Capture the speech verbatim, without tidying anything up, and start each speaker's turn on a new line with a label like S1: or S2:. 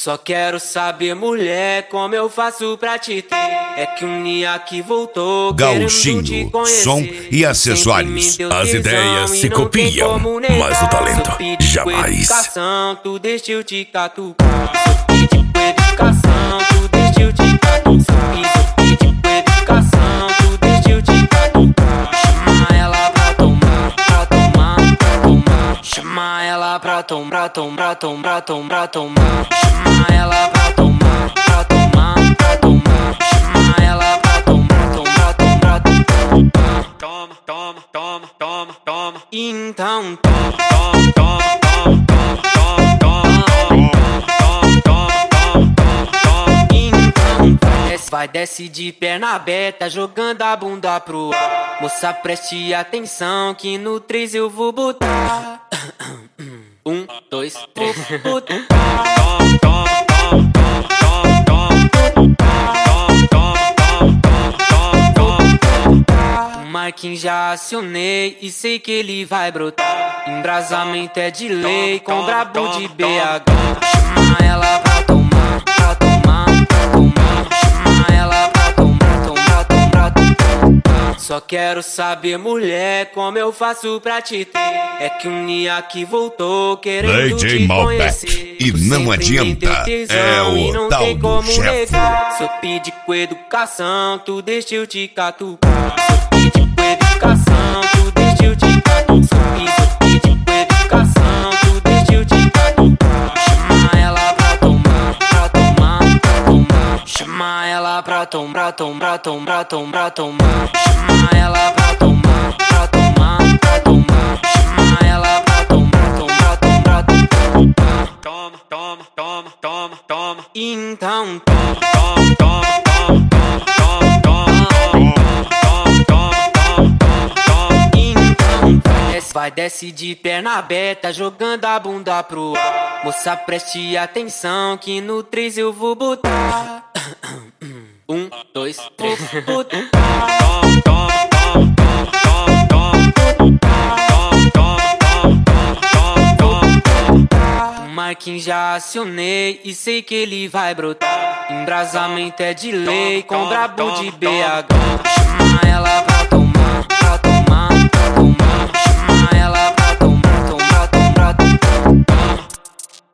S1: Só quero saber, mulher, como eu faço pra te ter. É que um dia que voltou
S2: Gauchinho,
S1: querendo te conhecer.
S2: som e acessórios. As ideias se copiam, mas o talento jamais.
S1: Educação, tu deixa eu te catucar. Sou pedido com educação, tu deixa eu te catucar. Sou pedido com educação, tu deixa eu te catucar. Chama ela pra tomar, pra tomar, pra tomar. Chama ela pra tomar, pra tomar, pra tomar, pra tomar. Chama ela pra tomar, pra tomar, pra tomar. Chama ela pra tomar, tomar, tomar, tomar. Toma, toma, toma, toma, toma. Então toma, toma, toma, toma, toma, toma, toma, toma. Então desce, vai, desce de perna aberta, jogando a bunda pro ar. Moça, preste atenção que no três eu vou botar. Um, dois, três. O Marquinhos já acionei e sei que ele vai brotar. Embrasamento é de lei com brabo de B H. Chama ela pra tomar, pra tomar, pra tomar. Chama ela pra tomar, tomar, tomar, tomar. Só quero saber, mulher, como eu faço pra te ter. É que um dia que voltou querendo
S2: D J
S1: te
S2: Malbec.
S1: conhecer.
S2: E não adianta, é o tal do chefe.
S1: Sou pedido com educação, tu deixa eu te catucar. Sou pedido com educação, tu deixa eu te catucar. Sou pedido com educação, tu deixa eu te catucar. Chama ela pra tomar, pra tomar, pra tomar. Chama ela pra tomar, tomar, tomar, tomar, tomar. Chama ela pra tomar, pra tomar, pra tomar. Chama ela pra tomar, tomar, tomar, tomar. Toma, toma, toma, toma, toma. Então toma, toma, toma, toma, toma, toma, toma, toma. Então desce, vai, desce de perna aberta, jogando a bunda pro ar. Moça, preste atenção que no três eu vou botar. Um, dois, três. O Marquinhos já acionei e sei que ele vai brotar. Embrasamento é de lei com brabo de B H. Chama ela pra tomar.